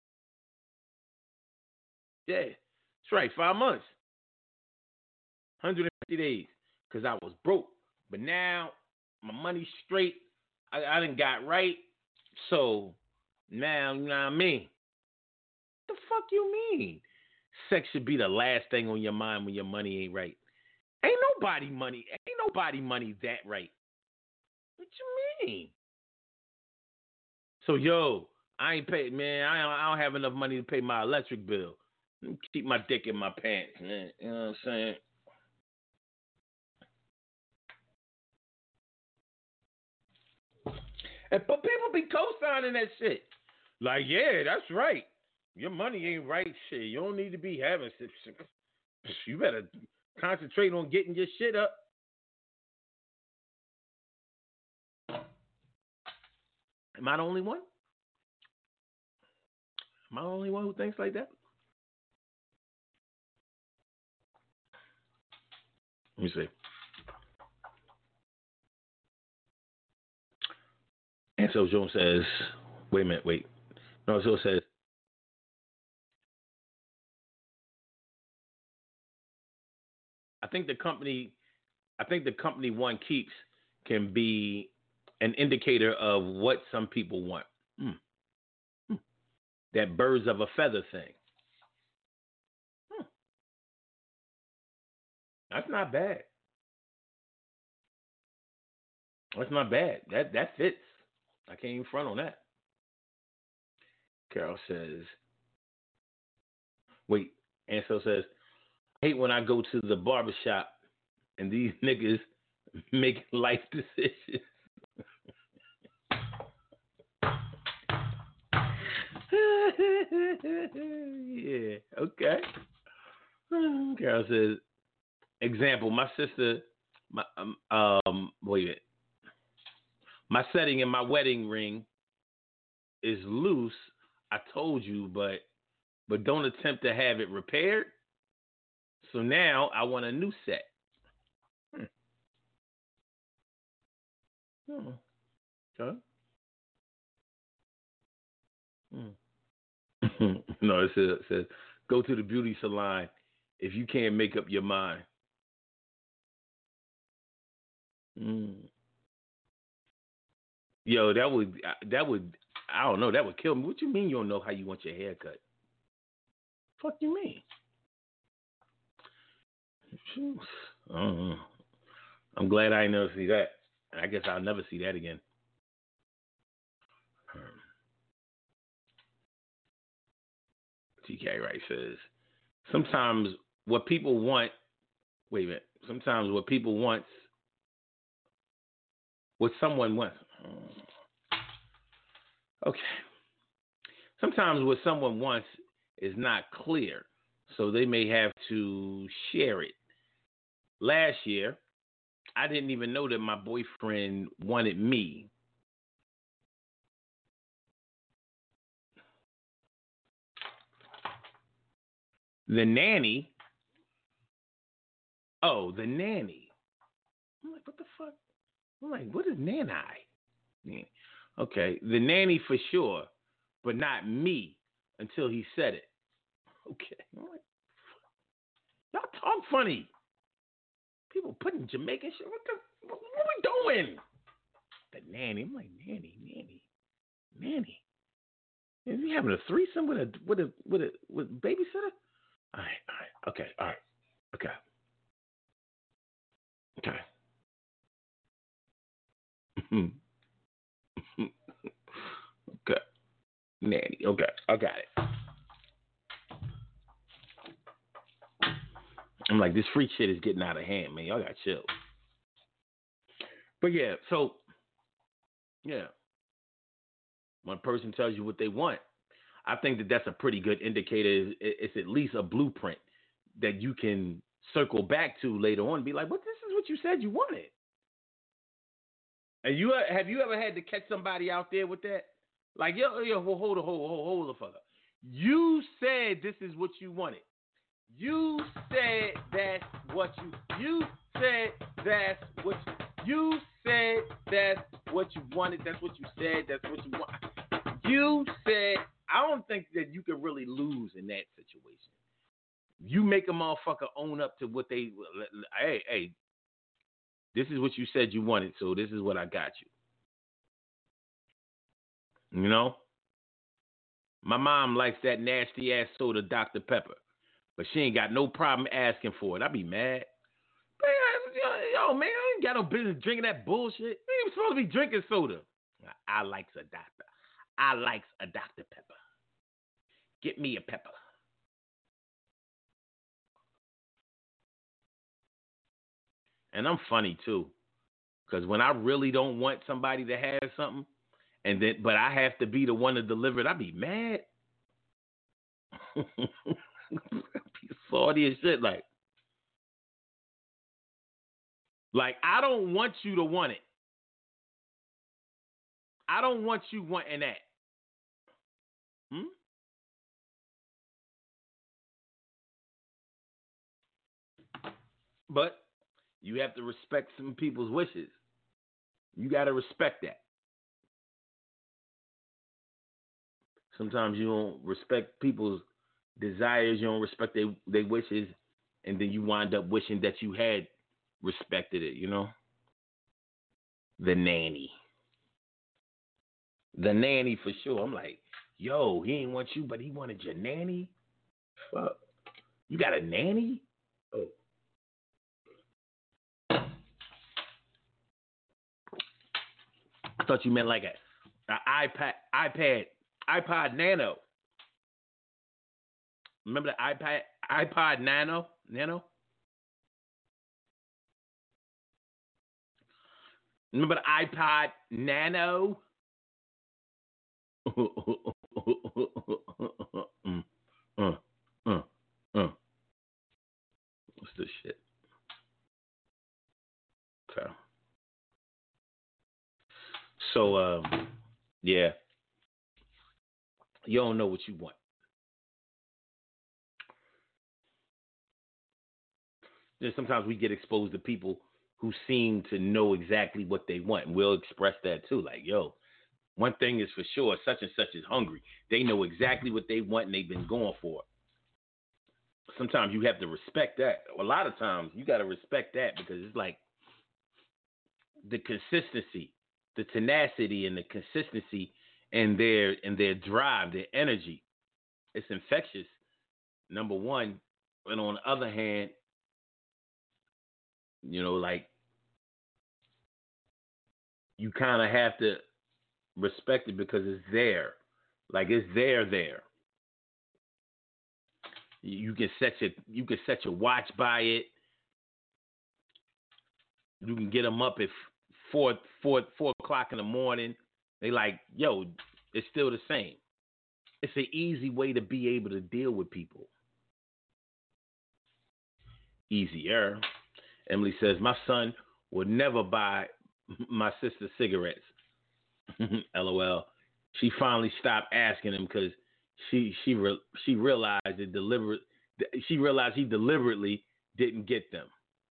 Yeah, that's right, five months. one hundred fifty days, because I was broke. But now my money's straight. I, I done got right. So now, you know what I mean? What the fuck you mean? Sex should be the last thing on your mind when your money ain't right. Ain't nobody money. Ain't nobody money that right. What you mean? So, yo, I ain't paid, man. I don't, I don't have enough money to pay my electric bill. Let me keep my dick in my pants, man. You know what I'm saying? And but people be co-signing that shit. Like, yeah, that's right. Your money ain't right, shit. You don't need to be having shit. You better concentrate on getting your shit up. Am I the only one? Am I the only one who thinks like that? Let me see. And so Jones says, wait a minute, wait. No, so says, I think the company, I think the company one keeps can be an indicator of what some people want. Hmm. Hmm. That birds of a feather thing. Hmm. That's not bad. That's not bad. That that fits. I can't even front on that. Carol says, wait, Ansel says, I hate when I go to the barbershop and these niggas make life decisions. Yeah, okay. Carol says, example, my sister, my, um, um, wait a minute. My setting in my wedding ring is loose. I told you, but but don't attempt to have it repaired. So now I want a new set. Hmm. Hmm. Okay. Hmm. No, it says, it says go to the beauty salon if you can't make up your mind. Mm. Yo, that would that would I don't know, that would kill me. What you mean you don't know how you want your hair cut? Fuck you mean? I don't know. I'm glad I never see that. I guess I'll never see that again. T K Wright says, sometimes what people want, wait a minute, sometimes what people want, what someone wants. Okay. Sometimes what someone wants is not clear, so they may have to share it. Last year, I didn't even know that my boyfriend wanted me. The nanny. Oh, the nanny. I'm like, what the fuck? I'm like, what is nanny? Yeah. Okay, the nanny for sure, but not me until he said it. Okay. I'm like, y'all talk funny. People putting Jamaican shit. What the? What are we doing? The nanny. I'm like, nanny, nanny, nanny. Is he having a threesome with a with a with a with a babysitter? All right, all right, okay, all right, okay, okay, okay, nanny. Okay, I got it. I'm like, this free shit is getting out of hand, man. Y'all got chill. But yeah, so yeah, when a person tells you what they want, I think that that's a pretty good indicator. It's at least a blueprint that you can circle back to later on and be like, "But this is what you said you wanted." And you have you ever had to catch somebody out there with that? Like, yo, yo, hold, hold, hold, hold, hold the fuck up. You said this is what you wanted. You said that's what you. You said that's what you. You said that's what you wanted. That's what you said. That's what you want. You said. I don't think that you can really lose in that situation. You make a motherfucker own up to what they. Hey, hey. This is what you said you wanted, so this is what I got you. You know? My mom likes that nasty ass soda, Doctor Pepper, but she ain't got no problem asking for it. I be mad. Man, yo, man, I ain't got no business drinking that bullshit. I ain't supposed to be drinking soda. I likes a doctor. I likes a Doctor Pepper. Get me a pepper. And I'm funny too, because when I really don't want somebody to have something, and then but I have to be the one to deliver it, I'd be mad. Be salty as shit. Like, like I don't want you to want it. I don't want you wanting that. Hmm? But you have to respect some people's wishes. You got to respect that. Sometimes you don't respect people's desires. You don't respect their their wishes, and then you wind up wishing that you had respected it. You know, the nanny, the nanny for sure. I'm like, yo, he ain't want you, but he wanted your nanny. Fuck, you got a nanny? Oh. I thought you meant like a, a iPad, iPad, iPod Nano. Remember the iPad, iPod Nano, Nano? Remember the iPod Nano? mm, uh, uh, uh. What's this shit? Okay. So, um, yeah, you don't know what you want. Then sometimes we get exposed to people who seem to know exactly what they want, and we'll express that too. Like, yo, one thing is for sure, such and such is hungry. They know exactly what they want, and they've been going for it. Sometimes you have to respect that. A lot of times you got to respect that because it's like the consistency, the tenacity, and the consistency, and their and their drive, their energy. It's infectious. Number one, and on the other hand, you know, like you kind of have to respect it because it's there, like it's there, there. You can set your you can set your watch by it. You can get them up at four four four o'clock in the morning. They like, yo, it's still the same. It's an easy way to be able to deal with people. Easier. Emily says, my son would never buy my sister cigarettes. LOL. She finally stopped asking him because she she re, she realized it deliberate. She realized he deliberately didn't get them.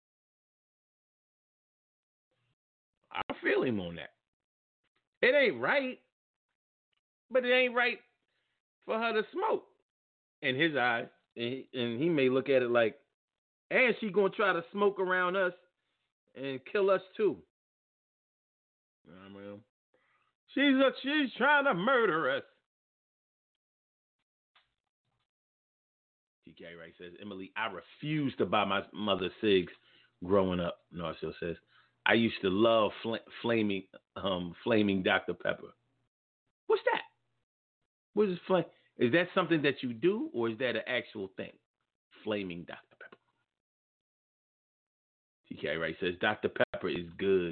I feel him on that. It ain't right, but it ain't right for her to smoke in his eyes, and he, and he may look at it like, and she gonna try to smoke around us and kill us too. I mean, she's a, she's trying to murder us. T K Wright says, Emily, I refused to buy my mother cigs growing up. Narcio says, I used to love fl- flaming, um, flaming Doctor Pepper. What's that? What is flame? Is that something that you do, or is that an actual thing? Flaming Doctor Pepper. T K Wright says, Doctor Pepper is good.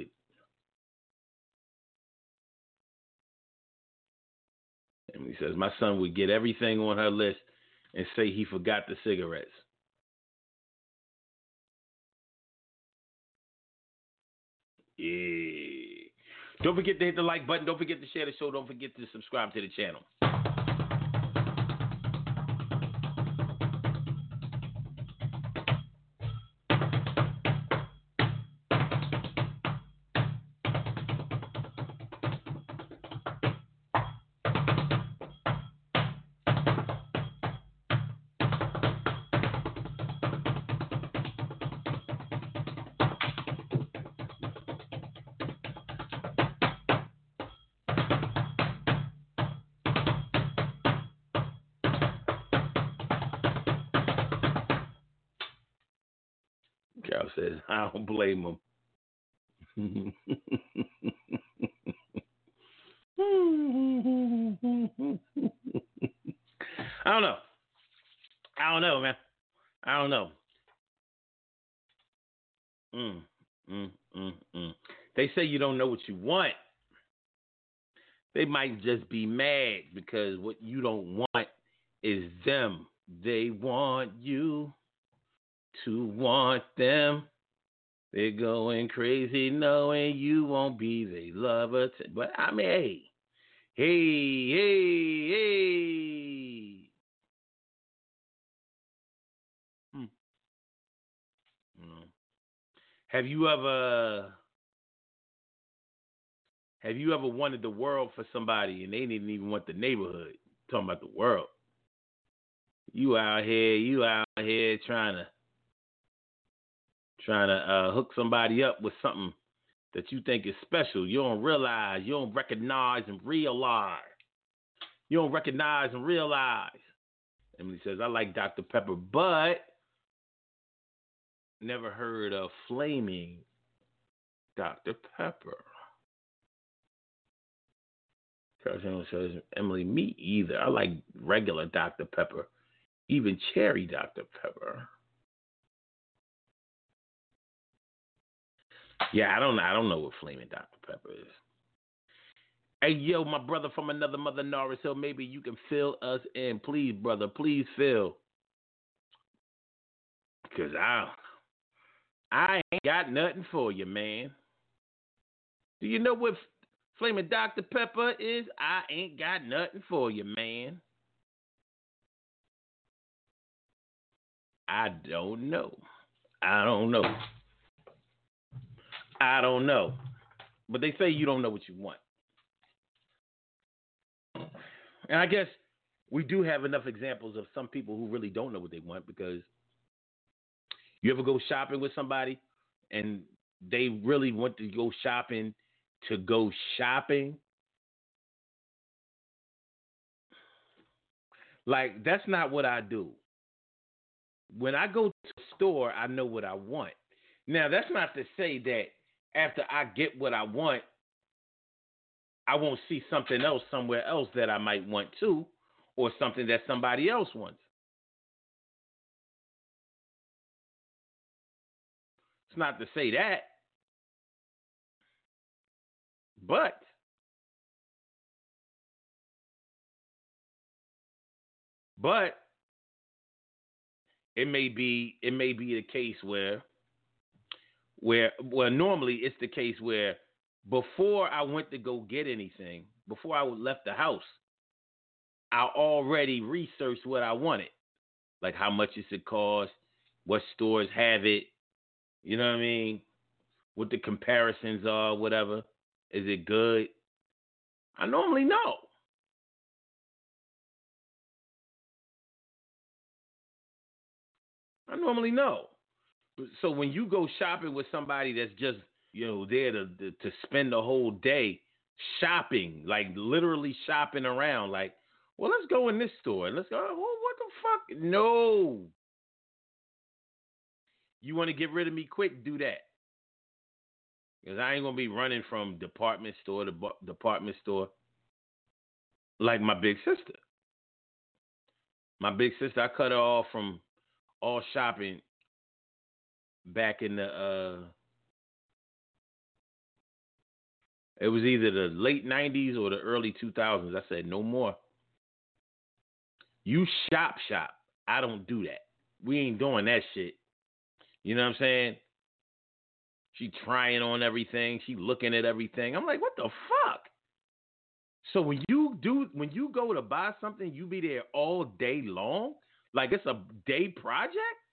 Emily says, my son would get everything on her list and say he forgot the cigarettes. Yeah. Don't forget to hit the like button. Don't forget to share the show. Don't forget to subscribe to the channel. Carol says, I don't blame him. I don't know. I don't know, man. I don't know. Mm, mm, mm, mm. They say you don't know what you want. They might just be mad because what you don't want is them. They want you to want them. They're going crazy knowing you won't be their lover. T- but I mean, hey, hey, hey, hey. Hmm. Hmm. Have you ever, have you ever wanted the world for somebody and they didn't even want the neighborhood? I'm talking about the world. You out here, you out here trying to, trying to uh, hook somebody up with something that you think is special. You don't realize, you don't recognize and realize. You don't recognize and realize. Emily says, I like Doctor Pepper, but never heard of flaming Doctor Pepper. Carson says, Emily, me either. I like regular Doctor Pepper, even cherry Doctor Pepper. Yeah, I don't I don't know what flaming Doctor Pepper is. Hey, yo, my brother from another mother, Norris Hill, maybe you can fill us in. Please, brother, please fill. Because I, I ain't got nothing for you, man. Do you know what flaming Doctor Pepper is? I ain't got nothing for you, man. I don't know. I don't know. I don't know. But they say you don't know what you want. And I guess we do have enough examples of some people who really don't know what they want, because you ever go shopping with somebody and they really want to go shopping to go shopping? Like, that's not what I do. When I go to a store, I know what I want. Now, that's not to say that after I get what I want, I won't see something else somewhere else that I might want too, or something that somebody else wants. It's not to say that. But but it may be it may be the case where where well normally it's the case where before I went to go get anything, before I left the house, I already researched what I wanted. Like how much it should cost, what stores have it, you know what I mean? What the comparisons are, whatever. Is it good? I normally know. I normally know. So when you go shopping with somebody that's just, you know, there to, to to spend the whole day shopping, like literally shopping around, like, well, let's go in this store. Let's go. Oh, what the fuck? No. You want to get rid of me quick? Do that. Because I ain't going to be running from department store to bu- department store like my big sister. My big sister, I cut her off from all shopping back in the, uh, it was either the late nineties or the early two thousands. I said, no more. You shop, shop. I don't do that. We ain't doing that shit. You know what I'm saying? She trying on everything. She looking at everything. I'm like, what the fuck? So when you do, when you go to buy something, you be there all day long? Like it's a day project?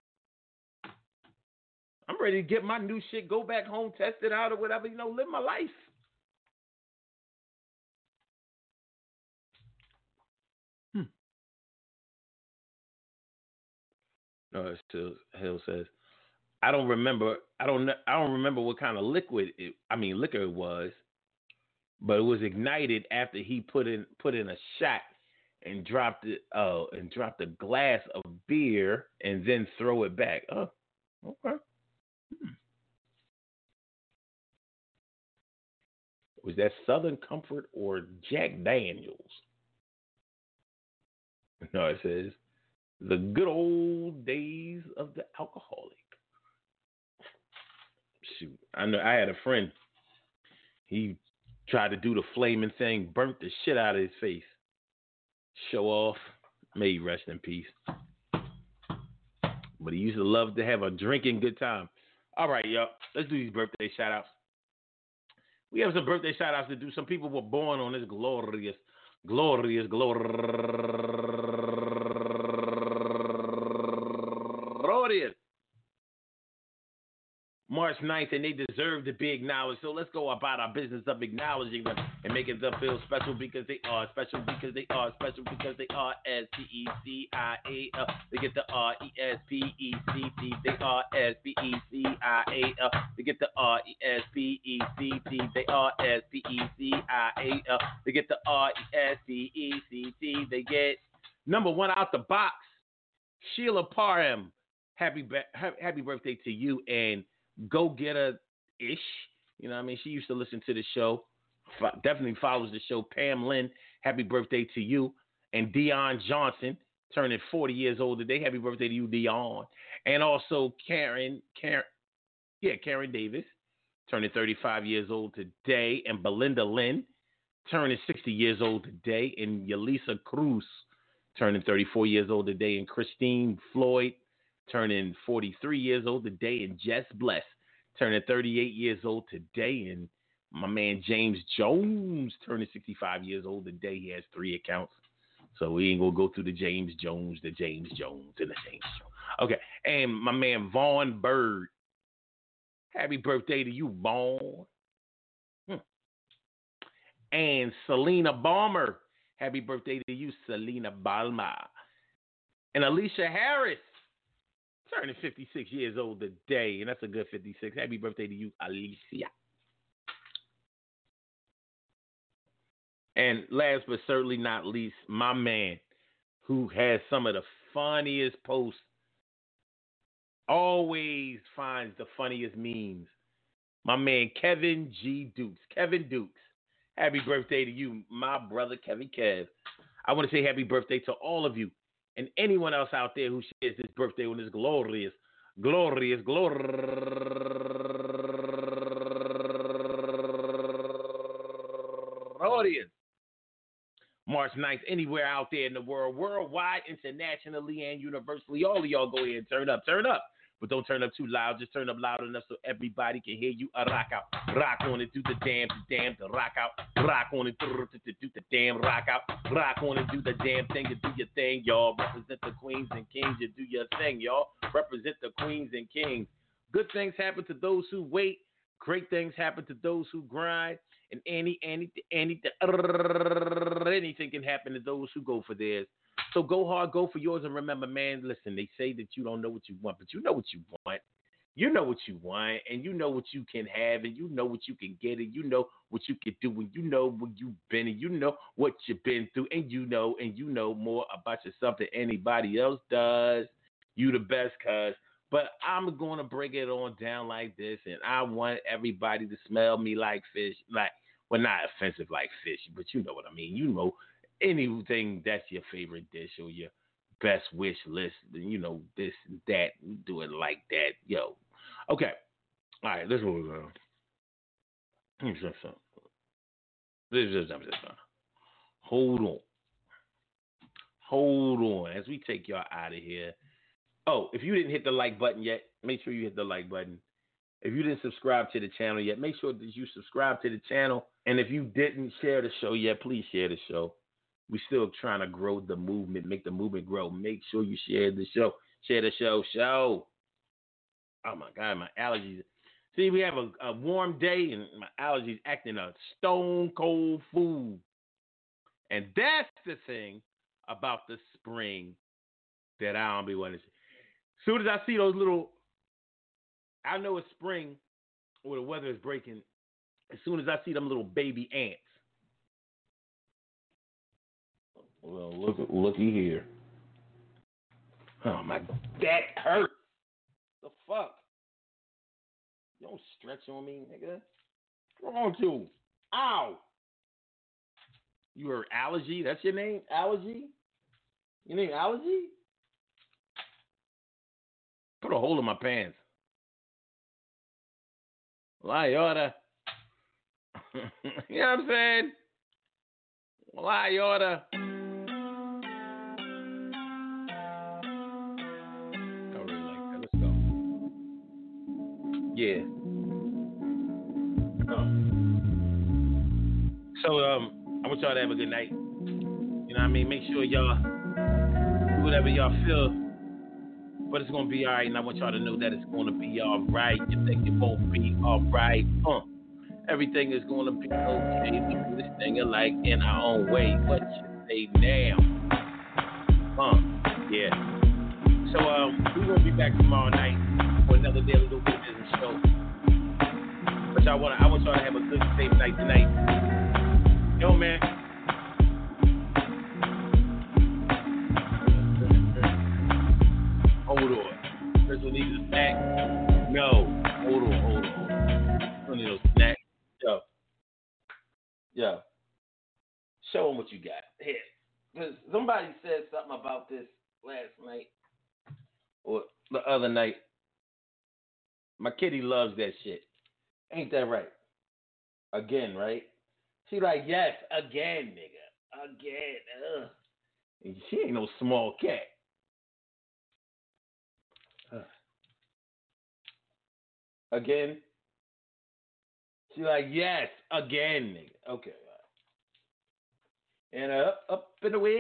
I'm ready to get my new shit, go back home, test it out or whatever, you know, live my life. Hmm. No, it's still, Hill says, I don't remember. I don't. I don't remember what kind of liquid. It, I mean, liquor it was, but it was ignited after he put in put in a shot and dropped it. Uh, and dropped a glass of beer and then throw it back. Oh, okay. Hmm. Was that Southern Comfort or Jack Daniels? No, it says the good old days of the alcoholic. Shoot, I know. I had a friend. He Tried to do the flaming thing, burnt the shit out of his face. Show off. May he rest in peace. But he used to love to have a drinking good time. All right, y'all. Let's do these birthday shout outs. We have some birthday shout outs to do. Some people were born on this glorious, glorious, glorious March ninth, and they deserve to be acknowledged. So let's go about our business of acknowledging them and making them feel special because they are special, because they are special, because they are S P E C I A L. They get the R E S P E C T. They are S P E C I A L. They get the R E S P E C T. They are S P E C I A L. They get the R E S P E C T. They get number one out the box, Sheila Parham. Happy, ba- happy birthday to you, and go get a ish. You know what I mean? She used to listen to the show. F- definitely follows the show. Pam Lynn, happy birthday to you. And Dion Johnson, turning forty years old today. Happy birthday to you, Dion. And also Karen, Karen, yeah, Karen Davis, turning thirty-five years old today. And Belinda Lynn, turning sixty years old today. And Yelisa Cruz, turning thirty-four years old today. And Christine Floyd, turning forty-three years old today, and Jess Bless, turning thirty-eight years old today, and my man James Jones, turning sixty-five years old today. He has three accounts, so we ain't gonna go through the James Jones, the James Jones, and the James Jones. Okay, and my man Vaughn Bird, happy birthday to you, Vaughn. Hmm. And Selena Balmer, happy birthday to you, Selena Balmer. And Alicia Harris, turning fifty-six years old today, and that's a good fifty-six. Happy birthday to you, Alicia. And last but certainly not least, my man who has some of the funniest posts, always finds the funniest memes. My man Kevin G. Dukes. Kevin Dukes, happy birthday to you, my brother Kevin Kev. I want to say happy birthday to all of you and anyone else out there who shares this birthday on this glorious, glorious, glorious March ninth, anywhere out there in the world, worldwide, internationally, and universally. All of y'all go ahead and turn up, turn up. But don't turn up too loud. Just turn up loud enough so everybody can hear you. Uh, rock out. Rock on it. Do the damn, the damn, the rock out. Rock on it. Do the damn, rock out. Rock on it. Do the damn thing. You do your thing, y'all. Represent the queens and kings. You do your thing, y'all. Represent the queens and kings. Good things happen to those who wait. Great things happen to those who grind. And any, any, any, anything can happen to those who go for theirs. So go hard, go for yours, and remember, man, listen, they say that you don't know what you want, but you know what you want. You know what you want, and you know what you can have, and you know what you can get, and you know what you can do, and you know what you've been, and you know what you've been through, and you know, and you know more about yourself than anybody else does. You the best, cuz. But I'm going to break it on down like this, and I want everybody to smell me like fish, like, well, not offensive like fish, but you know what I mean. You know, anything that's your favorite dish or your best wish list, you know, this and that, we do it like that, yo. Okay, all right, this is what we're going to do. This is something. Hold on. Hold on. As we take y'all out of here. Oh, if you didn't hit the like button yet, make sure you hit the like button. If you didn't subscribe to the channel yet, make sure that you subscribe to the channel. And if you didn't share the show yet, please share the show. We're still trying to grow the movement, make the movement grow. Make sure you share the show. Share the show, show. Oh, my God, my allergies. See, we have a, a warm day, and my allergies acting a stone cold fool. And that's the thing about the spring that I don't be wanting to see. As soon as I see those little, I know it's spring or the weather is breaking. As soon as I see them little baby ants. Well, look, looky here. Oh my, that hurt. The fuck? You don't stretch on me, nigga. What's wrong with you? Ow. You are Allergy? That's your name? Allergy? Your name Allergy? Put a hole in my pants. Well, I oughta. You know what I'm saying? Why you oughta? I really like that. Let's go. Yeah. Oh. So um, I want y'all to have a good night. You know what I mean? Make sure y'all do whatever y'all feel, but it's gonna be all right. And I want y'all to know that it's gonna be all right. You think it won't be all right? Uh, everything is gonna be okay. We do this thing alike in our own way. What you say now? Uh, yeah. So um, we're gonna be back tomorrow night for another Daily Little Bit of Business show. But y'all wanna, I want y'all to have a good, safe night tonight. Yo, man. Hold on. Chris will need a snack. No. Hold on, hold on, hold on. Don't need no snack. Yo. Yo. Show them what you got. Here. Because somebody said something about this last night. Or the other night. My kitty loves that shit. Ain't that right? Again, right? She like, yes, again, nigga. Again. Ugh. And she ain't no small cat. Uh. Again. She like, yes, again, nigga. Okay. And uh, up, up and away.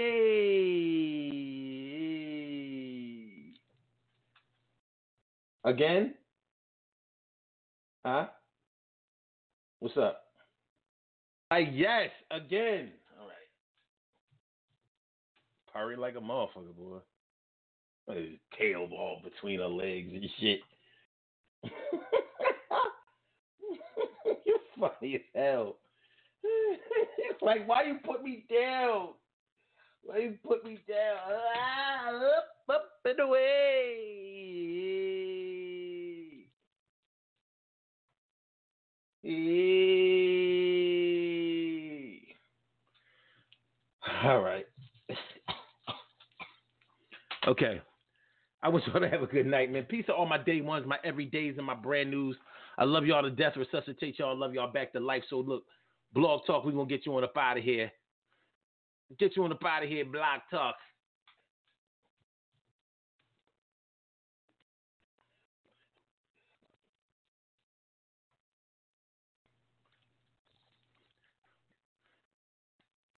Again? Huh? What's up? Like, yes, again. All right. Purring like a motherfucker, boy. With his tail ball between her legs and shit. You're funny as hell. Like, why you put me down? Why you put me down? Ah, up, up and away. All right. Okay. I want y'all to have a good night, man. Peace to all my day ones, my everydays, and my brand news. I love y'all to death. Resuscitate y'all. Love y'all back to life. So look, Blog Talk, we're going to get you on up out of here. Get you on up out of here, Blog Talk.